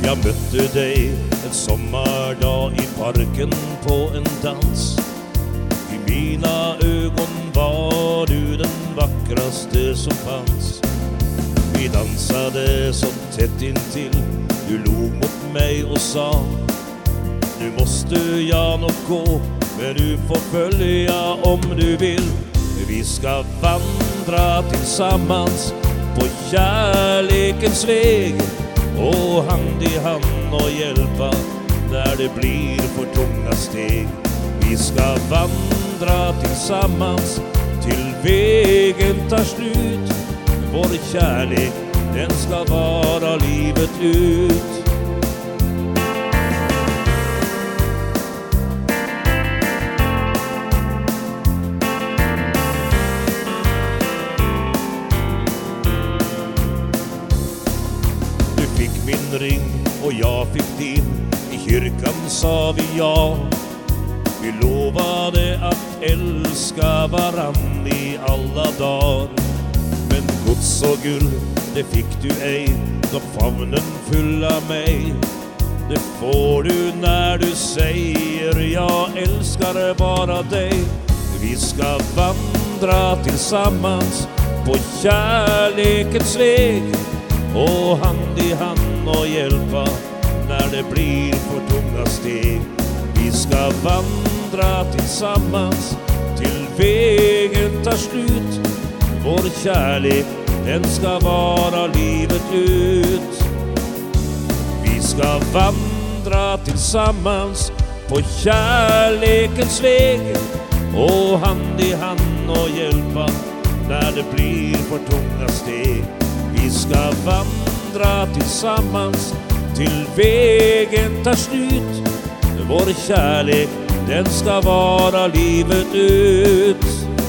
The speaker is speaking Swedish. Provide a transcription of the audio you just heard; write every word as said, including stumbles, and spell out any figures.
Jag mötte dig en sommardag i parken på en dans. I mina ögon var du den vackraste som fanns. Vi dansade så tätt intill, du log mot mig och sa: nu måste jag nog gå, men du får följa om du vill. Vi ska vandra tillsammans på kärlekens väg, och hand i hand och hjälpa när det blir för tunga steg. Vi ska vandra tillsammans till vägen tar slut. Vår kärlek, den ska vara livet ut. Du fick min ring och jag fick din. I kyrkan sa vi ja. Vi lovade att älska varann i alla dagar. Men gods och guld, det fick du ej, då famnen fylla mig. Det får du när du säger jag älskar bara dig. Vi ska vandra tillsammans på kärlekens väg, och hand i hand och hjälpa när det blir för tunga steg. Vi ska vandra tillsammans till vägen tar slut. Vår kärlek, den ska vara livet ut. Vi ska vandra tillsammans på kärlekens väg, och hand i hand och hjälpa när det blir för tunga steg. Vi ska vandra tillsammans till vägen tar slut. Vår kärlek, den ska vara livet ut.